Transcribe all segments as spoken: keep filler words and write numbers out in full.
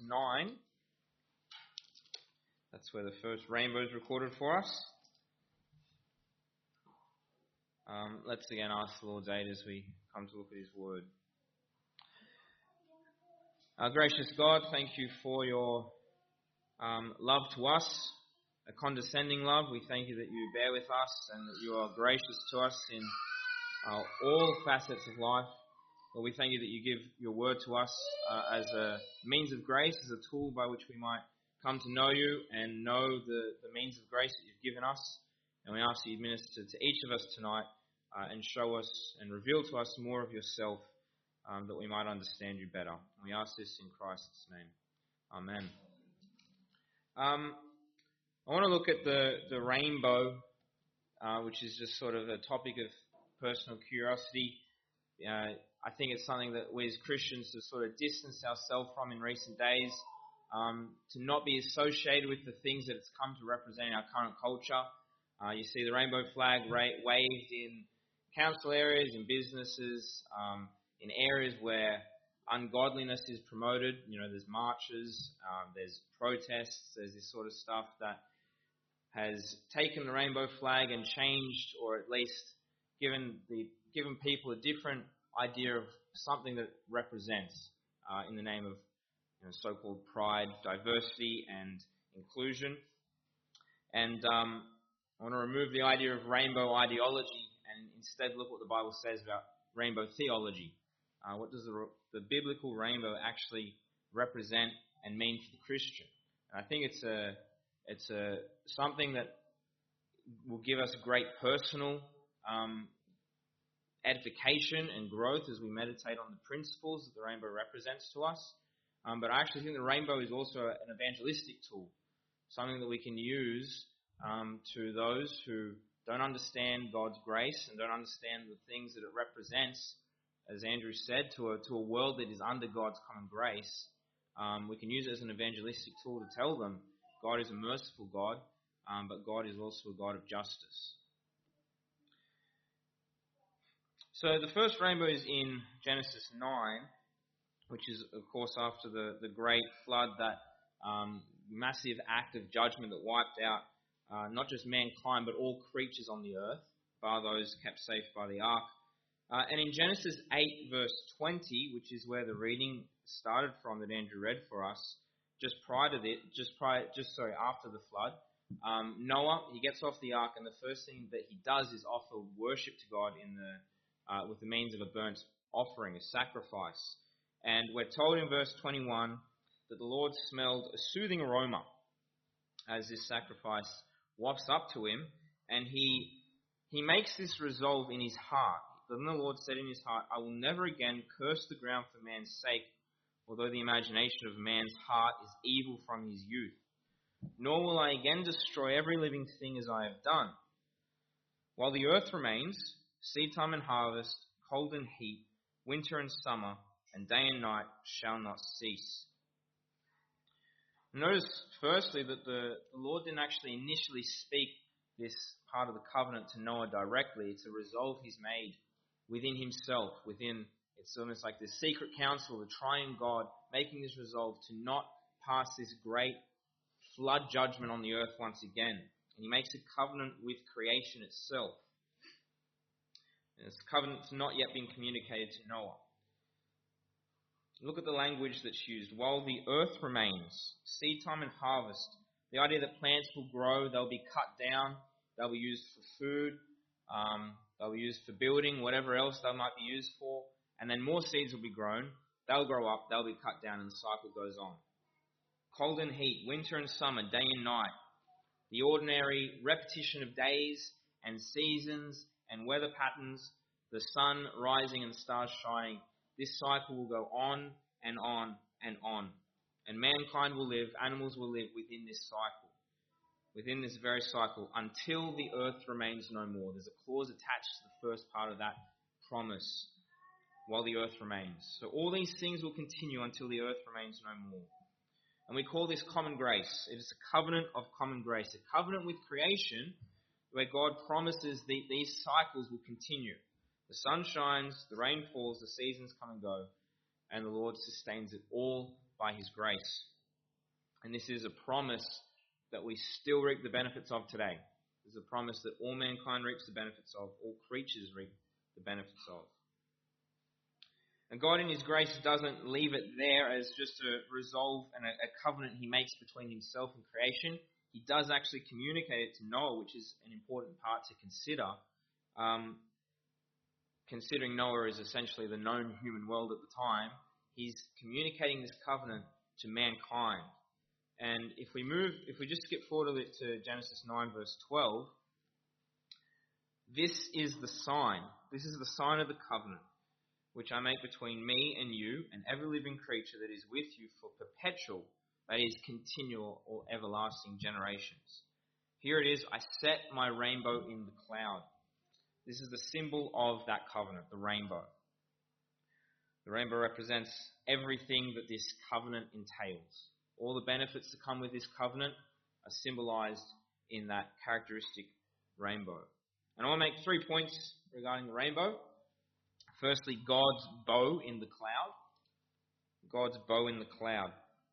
nine. That's where the first rainbow is recorded for us. Um, let's again ask the Lord's aid as we come to look at His Word. Our gracious God, thank you for your um, love to us, a condescending love. We thank you that you bear with us and that you are gracious to us in uh, all facets of life. Lord, we thank you that you give your word to us uh, as a means of grace, as a tool by which we might come to know you and know the, the means of grace that you've given us. And we ask that you minister to each of us tonight uh, and show us and reveal to us more of yourself um, that we might understand you better. And we ask this in Christ's name. Amen. Um, I want to look at the, the rainbow, uh, which is just sort of a topic of personal curiosity. Uh, I think it's something that we as Christians have sort of distanced ourselves from in recent days, um, to not be associated with the things that it's come to represent in our current culture. Uh, you see the rainbow flag ra- waved in council areas, in businesses, um, in areas where ungodliness is promoted. You know, there's marches, um, there's protests, there's this sort of stuff that has taken the rainbow flag and changed, or at least given the given people a different idea of something that it represents uh, in the name of you know, so-called pride, diversity, and inclusion. And um, I want to remove the idea of rainbow ideology and instead look what the Bible says about rainbow theology. Uh, what does the, the biblical rainbow actually represent and mean for the Christian? And I think it's a it's a something that will give us great personal um, edification and growth as we meditate on the principles that the rainbow represents to us. Um, but I actually think the rainbow is also an evangelistic tool, something that we can use um, to those who don't understand God's grace and don't understand the things that it represents. As Andrew said, to a, to a world that is under God's common grace, um, we can use it as an evangelistic tool to tell them God is a merciful God, um, but God is also a God of justice. So the first rainbow is in Genesis nine, which is, of course, after the, the great flood, that um, massive act of judgment that wiped out uh, not just mankind, but all creatures on the earth, bar those kept safe by the ark. Uh, and in Genesis eight, verse twenty, which is where the reading started from that Andrew read for us, just prior to it, just prior, just sorry, after the flood, um, Noah, he gets off the ark, and the first thing that he does is offer worship to God in the uh, with the means of a burnt offering, a sacrifice. And we're told in verse twenty-one that the Lord smelled a soothing aroma as this sacrifice wafts up to him, and he he makes this resolve in his heart. Then the Lord said in his heart, I will never again curse the ground for man's sake, although the imagination of man's heart is evil from his youth. Nor will I again destroy every living thing as I have done. While the earth remains, seed time and harvest, cold and heat, winter and summer, and day and night shall not cease. Notice, firstly, that the, the Lord didn't actually initially speak this part of the covenant to Noah directly. It's a resolve he's made within himself, within, it's almost like the secret council, the triune God, making this resolve to not pass this great flood judgment on the earth once again. And he makes a covenant with creation itself. And this covenant's not yet been communicated to Noah. Look at the language that's used. While the earth remains, seed time and harvest, the idea that plants will grow, they'll be cut down, they'll be used for food, um, they'll be used for building, whatever else they might be used for, and then more seeds will be grown, they'll grow up, they'll be cut down, and the cycle goes on. Cold and heat, winter and summer, day and night, the ordinary repetition of days and seasons and weather patterns, the sun rising and stars shining, this cycle will go on and on and on. And mankind will live, animals will live within this cycle, within this very cycle, until the earth remains no more. There's a clause attached to the first part of that promise, while the earth remains. So all these things will continue until the earth remains no more. And we call this common grace. It is a covenant of common grace, a covenant with creation where God promises that these cycles will continue. The sun shines, the rain falls, the seasons come and go, and the Lord sustains it all by his grace. And this is a promise that we still reap the benefits of today. This is a promise that all mankind reaps the benefits of, all creatures reap the benefits of. And God in his grace doesn't leave it there as just a resolve and a, a covenant he makes between himself and creation. He does actually communicate it to Noah, which is an important part to consider. Um, considering Noah is essentially the known human world at the time, he's communicating this covenant to mankind. And if we move, if we just skip forward a bit to Genesis nine verse twelve, this is the sign. This is the sign of the covenant, which I make between me and you and every living creature that is with you for perpetual, that is, continual or everlasting generations. Here it is, I set my rainbow in the cloud. This is the symbol of that covenant, the rainbow. The rainbow represents everything that this covenant entails. All the benefits that come with this covenant are symbolized in that characteristic rainbow. And I want to make three points regarding the rainbow. Firstly, God's bow in the cloud. God's bow in the cloud.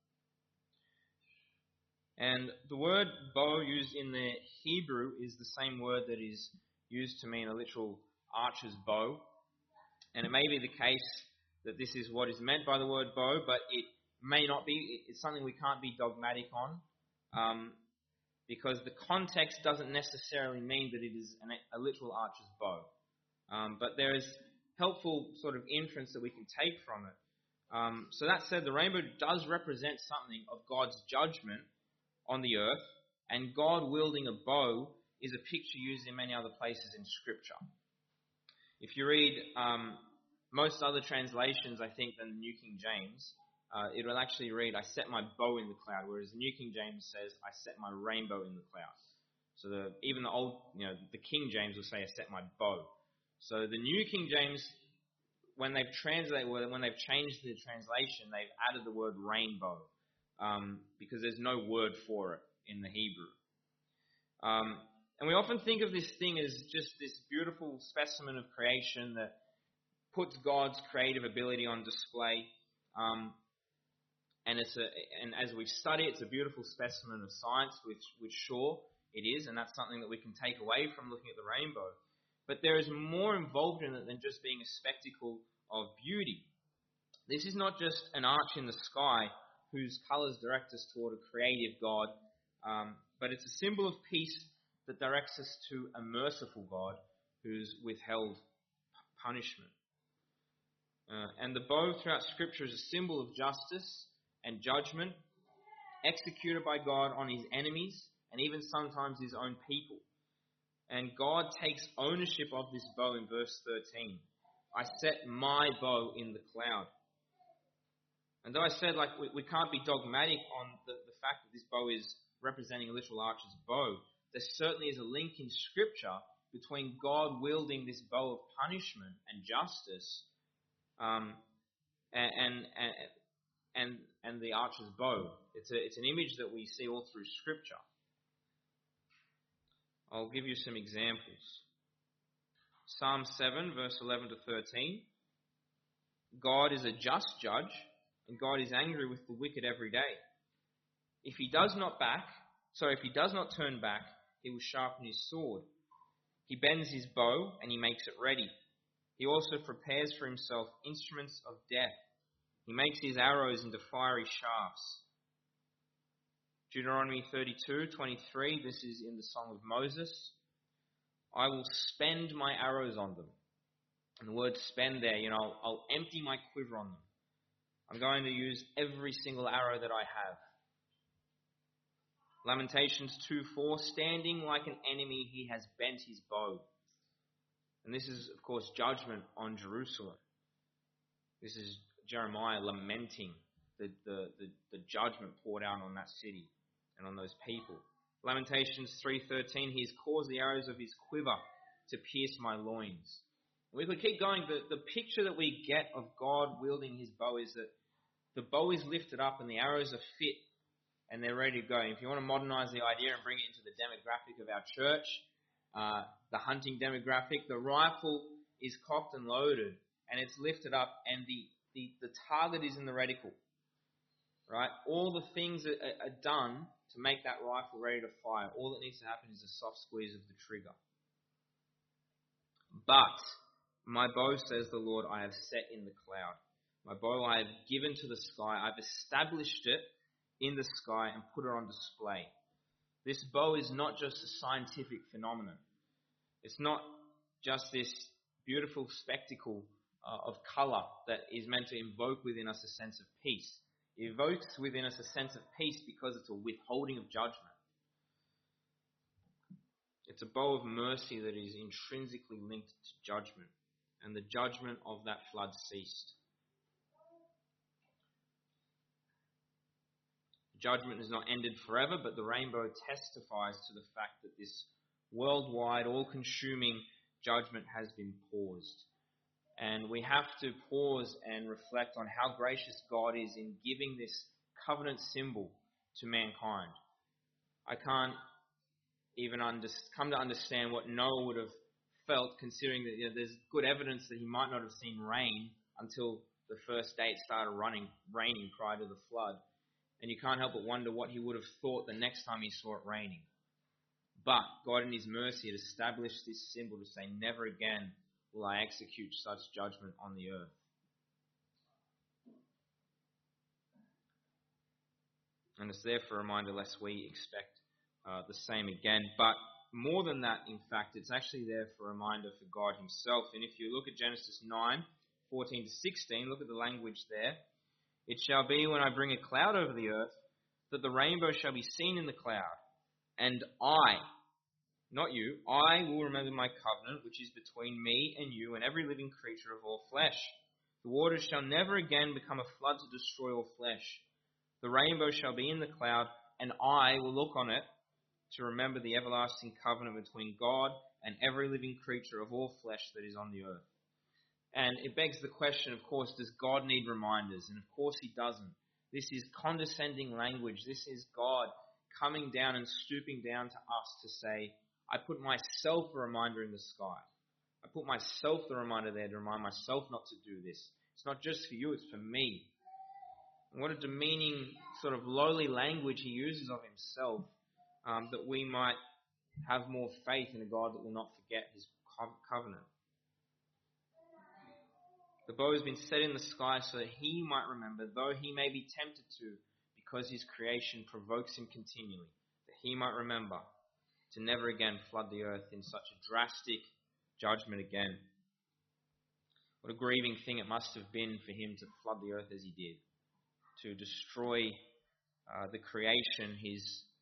And the word bow used in the Hebrew is the same word that is used to mean a literal archer's bow. And it may be the case that this is what is meant by the word bow, but it may not be. It's something we can't be dogmatic on, um, because the context doesn't necessarily mean that it is an, a literal archer's bow. Um, but there is helpful sort of inference that we can take from it. Um, so that said, the rainbow does represent something of God's judgment on the earth, and God wielding a bow is a picture used in many other places in Scripture. If you read um, most other translations, I think, than the New King James, uh, it will actually read, I set my bow in the cloud, whereas the New King James says, I set my rainbow in the cloud. So the, even the old, you know, the King James will say, I set my bow. So the New King James, when they've translated, when they've changed the translation, they've added the word rainbow, um, because there's no word for it in the Hebrew. Um, and we often think of this thing as just this beautiful specimen of creation that puts God's creative ability on display. Um, and it's a, and as we study, it's a beautiful specimen of science, which, which sure it is, and that's something that we can take away from looking at the rainbow. But there is more involved in it than just being a spectacle of beauty. This is not just an arch in the sky whose colours direct us toward a creative God, um, but it's a symbol of peace that directs us to a merciful God who's withheld punishment. Uh, and the bow throughout Scripture is a symbol of justice and judgment executed by God on his enemies and even sometimes his own people. And God takes ownership of this bow in verse thirteen. I set my bow in the cloud. And though I said, like, we, we can't be dogmatic on the, the fact that this bow is representing a literal archer's bow, there certainly is a link in Scripture between God wielding this bow of punishment and justice um, and, and, and, and the archer's bow. It's, a, it's an image that we see all through Scripture. I'll give you some examples. Psalm seven, verse eleven to thirteen. God is a just judge, and God is angry with the wicked every day. If he does not back, sorry, if he does not turn back, he will sharpen his sword. He bends his bow, and he makes it ready. He also prepares for himself instruments of death. He makes his arrows into fiery shafts. Deuteronomy thirty-two, twenty-three, this is in the Song of Moses. I will spend my arrows on them. And the word spend there, you know, I'll, I'll empty my quiver on them. I'm going to use every single arrow that I have. Lamentations two four, standing like an enemy, he has bent his bow. And this is, of course, judgment on Jerusalem. This is Jeremiah lamenting the, the, the, the judgment poured out on that city and on those people. Lamentations three thirteen, he has caused the arrows of his quiver to pierce my loins. And we could keep going. The, the picture that we get of God wielding his bow is that the bow is lifted up and the arrows are fit and they're ready to go. If you want to modernize the idea and bring it into the demographic of our church, uh, the hunting demographic, the rifle is cocked and loaded and it's lifted up and the, the, the target is in the reticle. right? All the things are, are done to make that rifle ready to fire. All that needs to happen is a soft squeeze of the trigger. But my bow, says the Lord, I have set in the cloud. My bow I have given to the sky. I've established it in the sky and put it on display. This bow is not just a scientific phenomenon. It's not just this beautiful spectacle uh, of colour that is meant to invoke within us a sense of peace. It evokes within us a sense of peace because it's a withholding of judgment. It's a bow of mercy that is intrinsically linked to judgment, and the judgment of that flood ceased. Judgment has not ended forever, but the rainbow testifies to the fact that this worldwide, all-consuming judgment has been paused. And we have to pause and reflect on how gracious God is in giving this covenant symbol to mankind. I can't even under, come to understand what Noah would have felt, considering that you know, there's good evidence that he might not have seen rain until the first day it started running, raining prior to the flood. And you can't help but wonder what he would have thought the next time he saw it raining. But God in his mercy had established this symbol to say, never again will I execute such judgment on the earth. And it's there for a reminder lest we expect uh, the same again. But more than that, in fact, it's actually there for a reminder for God himself. And if you look at Genesis nine, fourteen to sixteen, look at the language there. It shall be when I bring a cloud over the earth, that the rainbow shall be seen in the cloud. And I, not you, I will remember my covenant, which is between me and you and every living creature of all flesh. The waters shall never again become a flood to destroy all flesh. The rainbow shall be in the cloud, and I will look on it to remember the everlasting covenant between God and every living creature of all flesh that is on the earth. And it begs the question, of course, does God need reminders? And of course he doesn't. This is condescending language. This is God coming down and stooping down to us to say, I put myself a reminder in the sky. I put myself the reminder there to remind myself not to do this. It's not just for you, it's for me. And what a demeaning, sort of lowly language he uses of himself, um, that we might have more faith in a God that will not forget his covenant. The bow has been set in the sky so that he might remember, though he may be tempted to, because his creation provokes him continually, that he might remember to never again flood the earth in such a drastic judgment again. What a grieving thing it must have been for him to flood the earth as he did, to destroy uh, the creation, his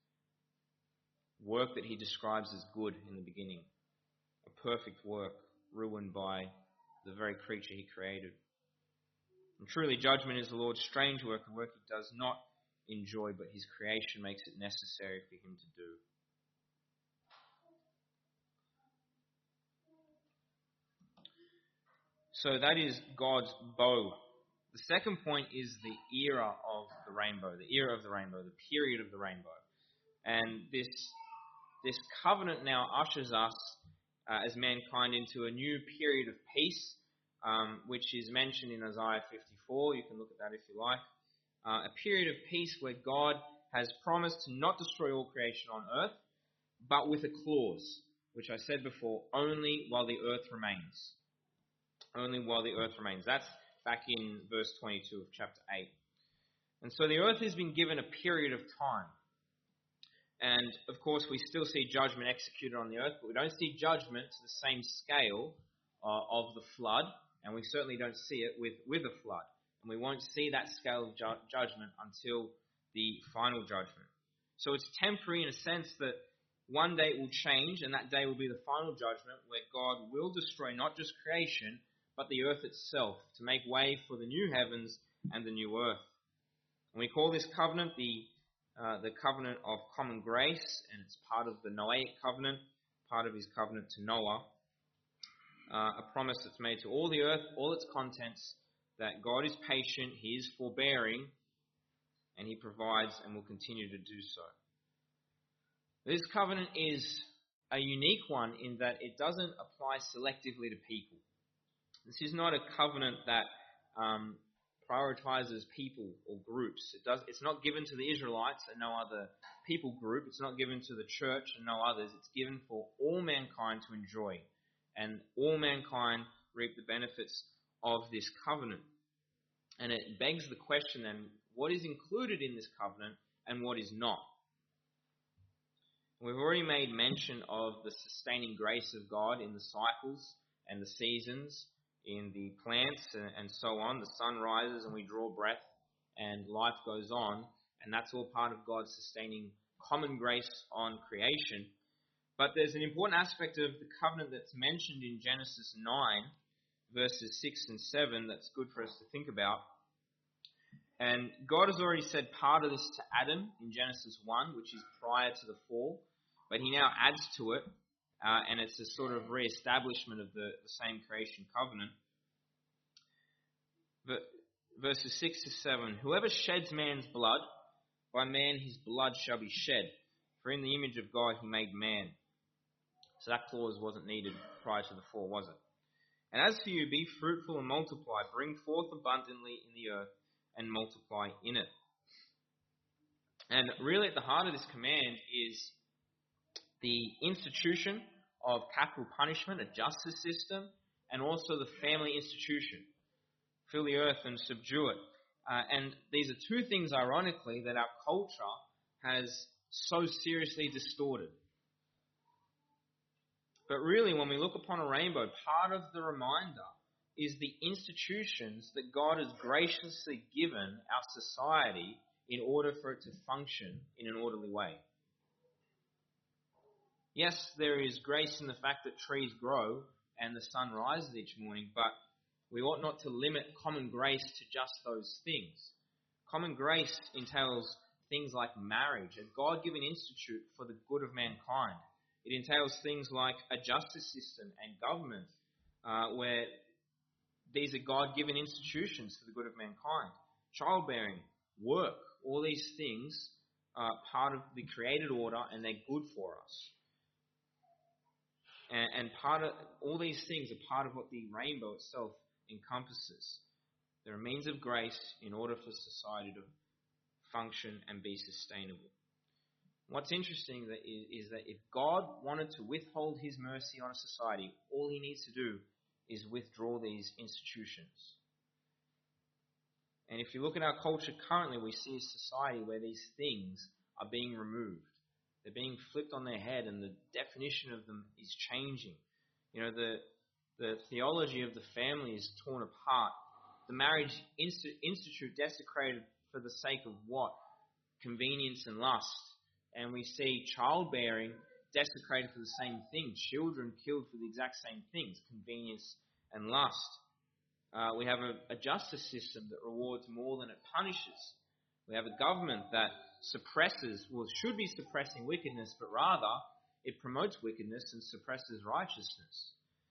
work that he describes as good in the beginning, a perfect work ruined by the very creature he created. And truly, judgment is the Lord's strange work, a work he does not enjoy, but his creation makes it necessary for him to do. So that is God's bow. The second point is the era of the rainbow, the era of the rainbow, the period of the rainbow. And this, this covenant now ushers us uh, as mankind into a new period of peace, um, which is mentioned in Isaiah fifty-four. You can look at that if you like. Uh, a period of peace where God has promised to not destroy all creation on earth, but with a clause, which I said before, only while the earth remains. Only while the earth remains. That's back in verse twenty-two of chapter eight. And so the earth has been given a period of time. And, of course, we still see judgment executed on the earth, but we don't see judgment to the same scale uh, of the flood, and we certainly don't see it with, with a flood. And we won't see that scale of ju- judgment until the final judgment. So it's temporary in a sense that one day it will change, and that day will be the final judgment where God will destroy not just creation, but the earth itself, to make way for the new heavens and the new earth. And we call this covenant the uh, the covenant of common grace, and it's part of the Noahic covenant, part of his covenant to Noah, uh, a promise that's made to all the earth, all its contents, that God is patient, he is forbearing, and he provides and will continue to do so. This covenant is a unique one in that it doesn't apply selectively to people. This is not a covenant that um, prioritizes people or groups. It does, it's not given to the Israelites and no other people group. It's not given to the church and no others. It's given for all mankind to enjoy. And all mankind reap the benefits of this covenant. And it begs the question then, what is included in this covenant and what is not? We've already made mention of the sustaining grace of God in the cycles and the seasons, in the plants and, and so on. The sun rises and we draw breath and life goes on, and that's all part of God's sustaining common grace on creation. But there's an important aspect of the covenant that's mentioned in Genesis nine, verses six and seven, that's good for us to think about. And God has already said part of this to Adam in Genesis one, which is prior to the fall, but he now adds to it, uh, and it's a sort of re-establishment of the, the same creation covenant. But verses six to seven, whoever sheds man's blood, by man his blood shall be shed, for in the image of God he made man. So that clause wasn't needed prior to the fall, was it? And as for you, be fruitful and multiply, bring forth abundantly in the earth, and multiply in it. And really at the heart of this command is the institution of capital punishment, a justice system, and also the family institution. Fill the earth and subdue it. Uh, and these are two things, ironically, that our culture has so seriously distorted. But really, when we look upon a rainbow, part of the reminder is the institutions that God has graciously given our society in order for it to function in an orderly way. Yes, there is grace in the fact that trees grow and the sun rises each morning, but we ought not to limit common grace to just those things. Common grace entails things like marriage, a God-given institute for the good of mankind. It entails things like a justice system and government, uh, where these are God-given institutions for the good of mankind. Childbearing, work, all these things are part of the created order and they're good for us. And, and part of all these things are part of what the rainbow itself encompasses. They're a means of grace in order for society to function and be sustainable. What's interesting that is, is that if God wanted to withhold his mercy on a society, all he needs to do is withdraw these institutions. And if you look at our culture currently, we see a society where these things are being removed. They're being flipped on their head and the definition of them is changing. You know, the the theology of the family is torn apart. The marriage inst- institute desecrated for the sake of what? Convenience and lust. And we see childbearing desecrated for the same thing. Children killed for the exact same things, convenience and lust. Uh, we have a, a justice system that rewards more than it punishes. We have a government that suppresses, well, should be suppressing wickedness, but rather it promotes wickedness and suppresses righteousness.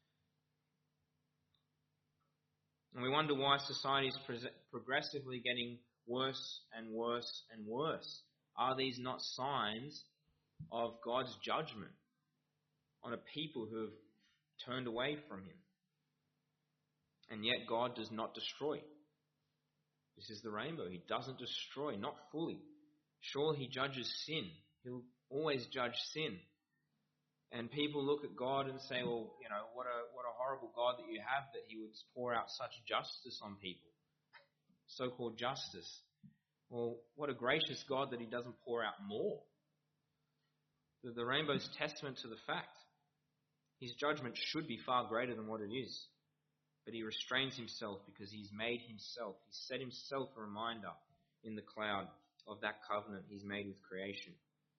And we wonder why society is pre- progressively getting worse and worse and worse. Are these not signs of God's judgment on a people who have turned away from him? And yet God does not destroy. This is the rainbow. He doesn't destroy, not fully. Sure, he judges sin. He'll always judge sin. And people look at God and say, well, you know, what a what a horrible God that you have, that he would pour out such justice on people. So-called justice. Well, what a gracious God that he doesn't pour out more. The, the rainbow is testament to the fact. His judgment should be far greater than what it is. But he restrains himself because he's made himself. He's set himself a reminder in the cloud of that covenant he's made with creation.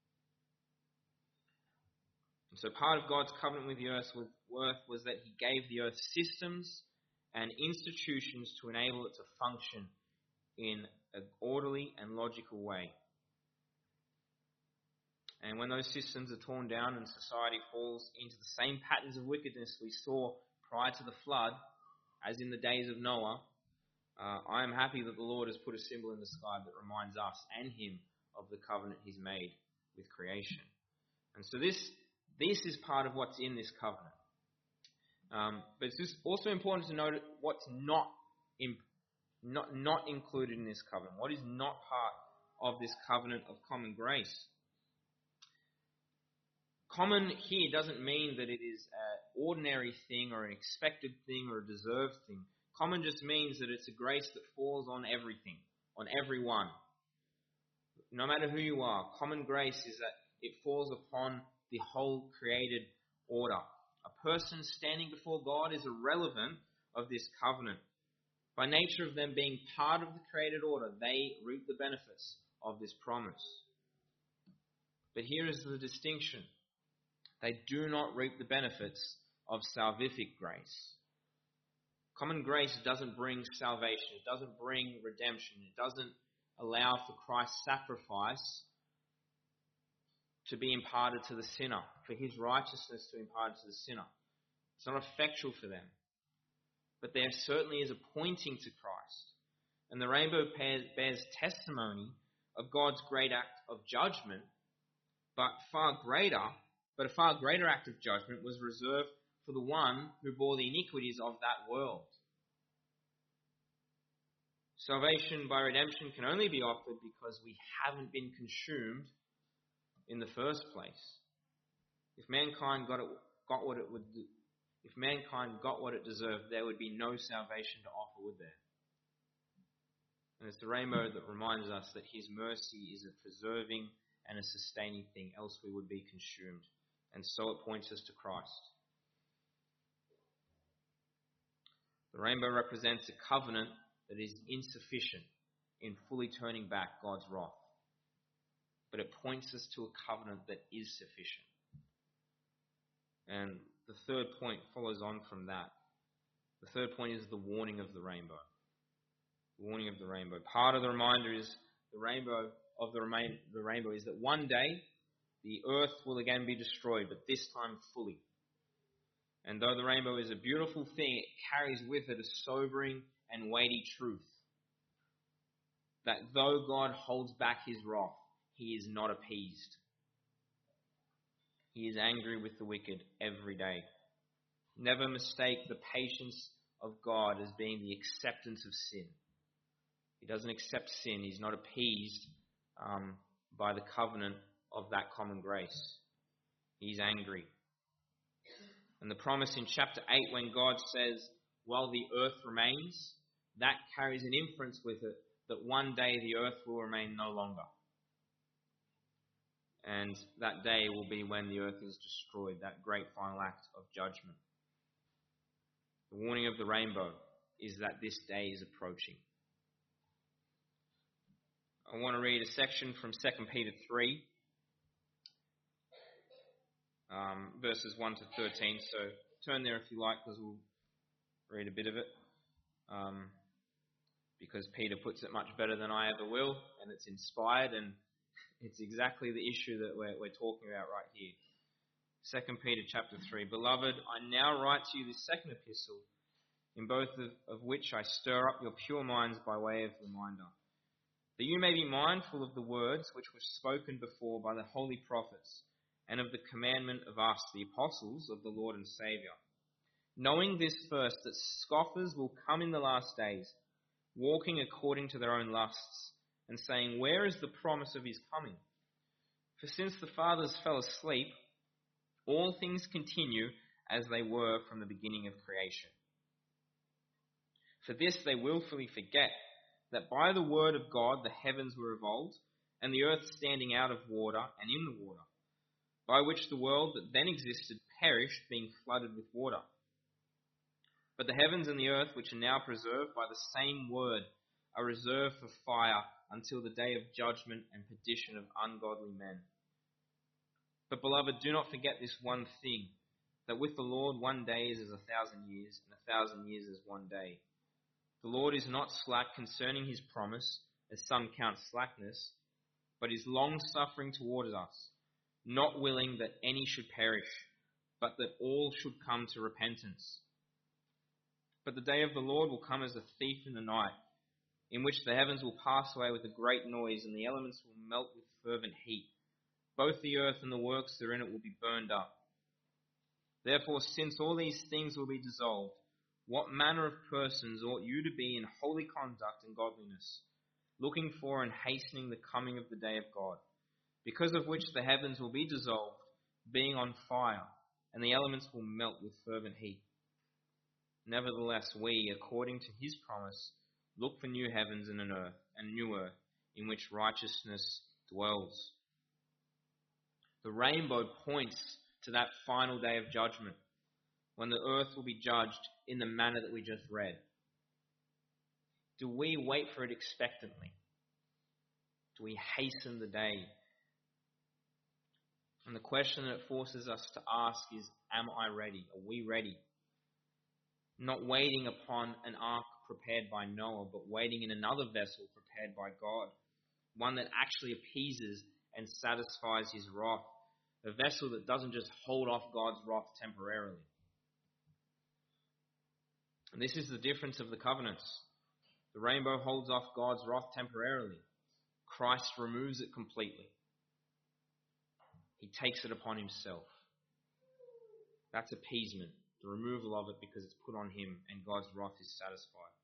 And so part of God's covenant with the earth was that he gave the earth systems and institutions to enable it to function in an orderly and logical way. And when those systems are torn down and society falls into the same patterns of wickedness we saw prior to the flood, as in the days of Noah, uh, I am happy that the Lord has put a symbol in the sky that reminds us and him of the covenant he's made with creation. And so this this is part of what's in this covenant. Um, but it's just also important to note what's not in, Not, not included in this covenant. What is not part of this covenant of common grace? Common here doesn't mean that it is an ordinary thing or an expected thing or a deserved thing. Common just means that it's a grace that falls on everything, on everyone. No matter who you are, common grace is that it falls upon the whole created order. A person standing before God is irrelevant of this covenant. By nature of them being part of the created order, they reap the benefits of this promise. But here is the distinction. They do not reap the benefits of salvific grace. Common grace doesn't bring salvation. It doesn't bring redemption. It doesn't allow for Christ's sacrifice to be imparted to the sinner, for his righteousness to be imparted to the sinner. It's not effectual for them. But there certainly is a pointing to Christ. And the rainbow bears testimony of God's great act of judgment, but far greater, but a far greater act of judgment was reserved for the one who bore the iniquities of that world. Salvation by redemption can only be offered because we haven't been consumed in the first place. If mankind got it, got what it would, if mankind got what it deserved, there would be no salvation to offer, would there? And it's the rainbow that reminds us that His mercy is a preserving and a sustaining thing, else we would be consumed. And so it points us to Christ. The rainbow represents a covenant that is insufficient in fully turning back God's wrath. But it points us to a covenant that is sufficient. And the third point follows on from that. The third point is the warning of the rainbow. The warning of the rainbow. Part of the reminder is the rainbow of the, remain, the rainbow is that one day the earth will again be destroyed, but this time fully. And though the rainbow is a beautiful thing, it carries with it a sobering and weighty truth. That though God holds back His wrath, He is not appeased. He is angry with the wicked every day. Never mistake the patience of God as being the acceptance of sin. He doesn't accept sin. He's not appeased um, by the covenant of that common grace. He's angry. And the promise in chapter eight, when God says, while the earth remains, that carries an inference with it that one day the earth will remain no longer. And that day will be when the earth is destroyed, that great final act of judgment. The warning of the rainbow is that this day is approaching. I want to read a section from Second Peter three, um, verses one to thirteen. So turn there if you like, because we'll read a bit of it. Um, because Peter puts it much better than I ever will, and it's inspired, and it's exactly the issue that we're, we're talking about right here. Second Peter chapter three. Beloved, I now write to you this second epistle, in both of, of which I stir up your pure minds by way of reminder, that you may be mindful of the words which were spoken before by the holy prophets, and of the commandment of us, the apostles of the Lord and Saviour. Knowing this first, that scoffers will come in the last days, walking according to their own lusts, and saying, where is the promise of His coming? For since the fathers fell asleep, all things continue as they were from the beginning of creation. For this they willfully forget, that by the word of God the heavens were evolved, and the earth standing out of water and in the water, by which the world that then existed perished, being flooded with water. But the heavens and the earth, which are now preserved by the same word, are reserved for fire until the day of judgment and perdition of ungodly men. But beloved, do not forget this one thing, that with the Lord one day is as a thousand years, and a thousand years as one day. The Lord is not slack concerning His promise, as some count slackness, but is long-suffering towards us, not willing that any should perish, but that all should come to repentance. But the day of the Lord will come as a thief in the night, in which the heavens will pass away with a great noise, and the elements will melt with fervent heat. Both the earth and the works therein it will be burned up. Therefore, since all these things will be dissolved, What manner of persons ought you to be in holy conduct and godliness, looking for and hastening the coming of the day of God, because of which the heavens will be dissolved, being on fire, and the elements will melt with fervent heat. Nevertheless, we, according to his promise, look for new heavens and an earth, and new earth, in which righteousness dwells. The rainbow points to that final day of judgment, when the earth will be judged in the manner that we just read. Do we wait for it expectantly? Do we hasten the day? And the question that it forces us to ask is, am I ready? Are we ready? Not waiting upon an ark prepared by Noah, but waiting in another vessel prepared by God, one that actually appeases and satisfies his wrath, a vessel that doesn't just hold off God's wrath temporarily. And this is the difference of the covenants. The rainbow holds off God's wrath temporarily. Christ removes it completely. He takes it upon himself. That's appeasement, the removal of it because it's put on him and God's wrath is satisfied.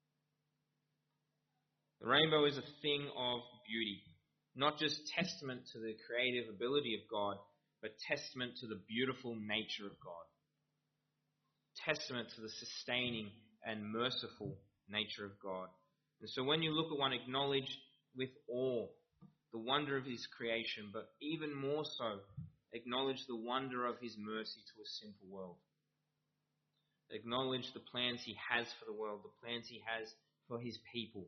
The rainbow is a thing of beauty, not just testament to the creative ability of God, but testament to the beautiful nature of God. Testament to the sustaining and merciful nature of God. And so when you look at one, acknowledge with awe the wonder of his creation, but even more so, acknowledge the wonder of his mercy to a sinful world. Acknowledge the plans he has for the world, the plans he has for his people.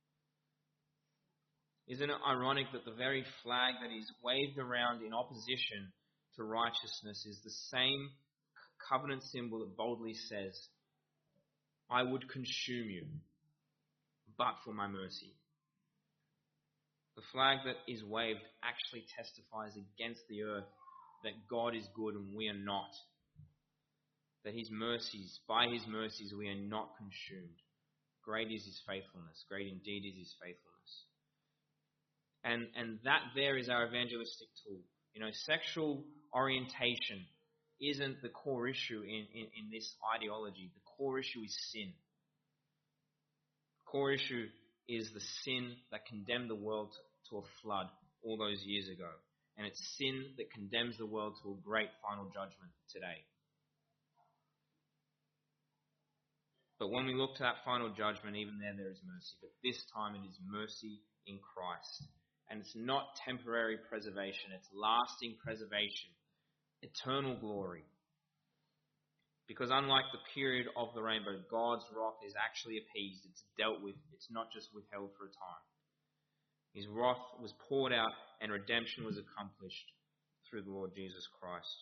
Isn't it ironic that the very flag that is waved around in opposition to righteousness is the same covenant symbol that boldly says, I would consume you, but for my mercy. The flag that is waved actually testifies against the earth that God is good and we are not. That his mercies, by his mercies, we are not consumed. Great is his faithfulness. Great indeed is his faithfulness. And, and that there is our evangelistic tool. You know, sexual orientation isn't the core issue in, in, in this ideology. The core issue is sin. The core issue is the sin that condemned the world to a flood all those years ago. And it's sin that condemns the world to a great final judgment today. But when we look to that final judgment, even there, there is mercy. But this time it is mercy in Christ. And it's not temporary preservation. It's lasting preservation. Eternal glory. Because unlike the period of the rainbow, God's wrath is actually appeased. It's dealt with. It's not just withheld for a time. His wrath was poured out and redemption was accomplished through the Lord Jesus Christ.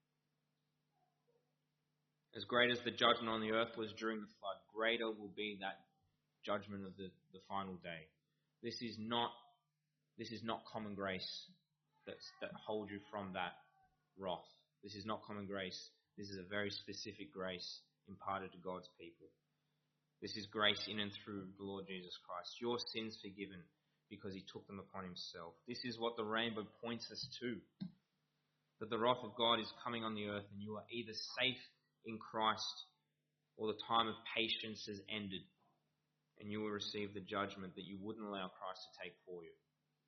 As great as the judgment on the earth was during the flood, greater will be that judgment of the, the final day. This is not, this is not common grace that's, that holds you from that wrath. This is not common grace. This is a very specific grace imparted to God's people. This is grace in and through the Lord Jesus Christ. Your sins forgiven because he took them upon himself. This is what the rainbow points us to. That the wrath of God is coming on the earth and you are either safe in Christ or the time of patience has ended and you will receive the judgment that you wouldn't allow Christ to take for you.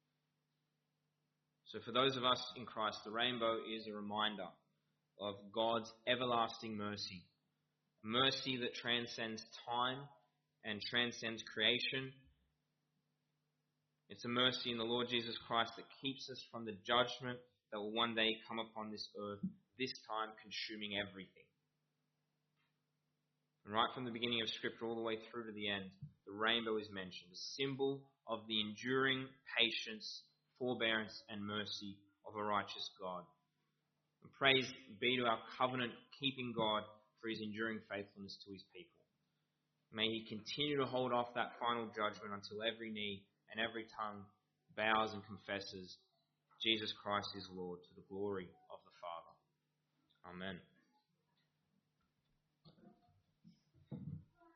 So for those of us in Christ, the rainbow is a reminder of God's everlasting mercy. Mercy that transcends time and transcends creation. It's a mercy in the Lord Jesus Christ that keeps us from the judgment that will one day come upon this earth, this time consuming everything. And right from the beginning of Scripture all the way through to the end, the rainbow is mentioned, a symbol of the enduring patience, forbearance, and mercy of a righteous God. And praise be to our covenant-keeping God for his enduring faithfulness to his people. May he continue to hold off that final judgment until every knee and every tongue bows and confesses Jesus Christ is Lord, to the glory of the Father. Amen.